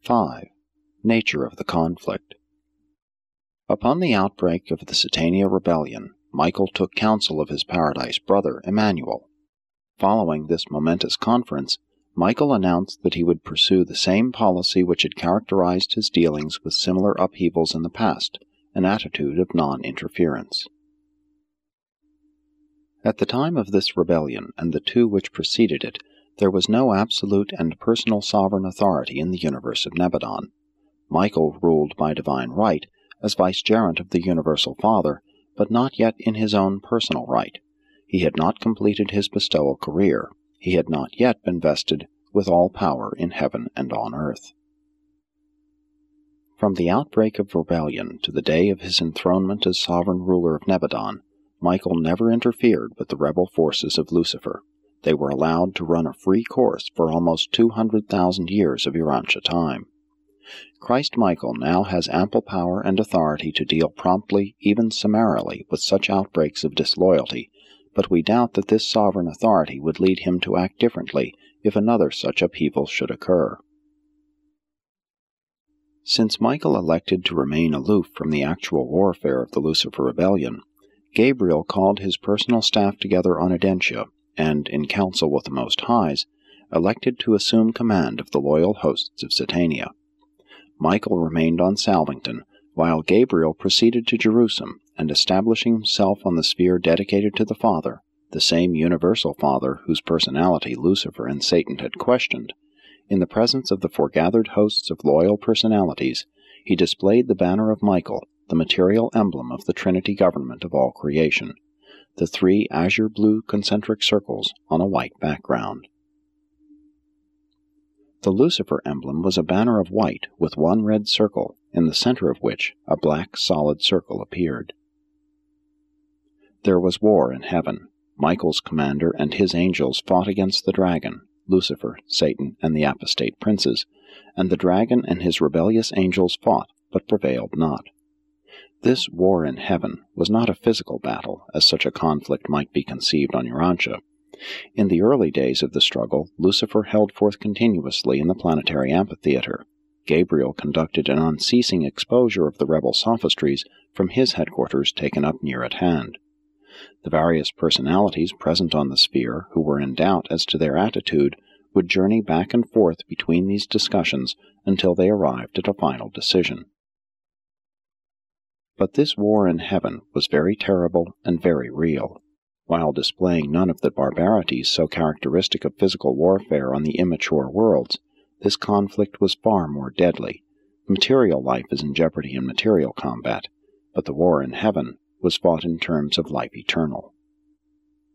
5. Nature of the conflict. Upon the outbreak of the Satania rebellion, Michael took counsel of his Paradise brother Emmanuel. Following this momentous conference, Michael announced that he would pursue the same policy which had characterized his dealings with similar upheavals in the past, an attitude of non-interference. At the time of this rebellion, and the two which preceded it, there was no absolute and personal sovereign authority in the universe of Nebadon. Michael ruled by divine right, as vicegerent of the Universal Father, but not yet in his own personal right. He had not completed his bestowal career. He had not yet been vested with all power in heaven and on earth. From the outbreak of rebellion to the day of his enthronement as sovereign ruler of Nebadon, Michael never interfered with the rebel forces of Lucifer. They were allowed to run a free course for almost 200,000 years of Urantia time. Christ Michael now has ample power and authority to deal promptly, even summarily, with such outbreaks of disloyalty, but we doubt that this sovereign authority would lead him to act differently if another such upheaval should occur. Since Michael elected to remain aloof from the actual warfare of the Lucifer rebellion, Gabriel called his personal staff together on Adentia, and, in council with the Most Highs, elected to assume command of the loyal hosts of Satania. Michael remained on Salvington, while Gabriel proceeded to Jerusalem, and establishing himself on the sphere dedicated to the Father, the same universal Father whose personality Lucifer and Satan had questioned, in the presence of the foregathered hosts of loyal personalities, he displayed the banner of Michael, the material emblem of the Trinity government of all creation, the 3 azure-blue concentric circles on a white background. The Lucifer emblem was a banner of white with 1 red circle, in the center of which a black solid circle appeared. There was war in heaven. Michael's commander and his angels fought against the dragon, Lucifer, Satan, and the apostate princes, and the dragon and his rebellious angels fought, but prevailed not. This war in heaven was not a physical battle, as such a conflict might be conceived on Urantia. In the early days of the struggle, Lucifer held forth continuously in the planetary amphitheater. Gabriel conducted an unceasing exposure of the rebel sophistries from his headquarters taken up near at hand. The various personalities present on the sphere, who were in doubt as to their attitude, would journey back and forth between these discussions until they arrived at a final decision. But this war in heaven was very terrible and very real. While displaying none of the barbarities so characteristic of physical warfare on the immature worlds, this conflict was far more deadly. Material life is in jeopardy in material combat, but the war in heaven was fought in terms of life eternal.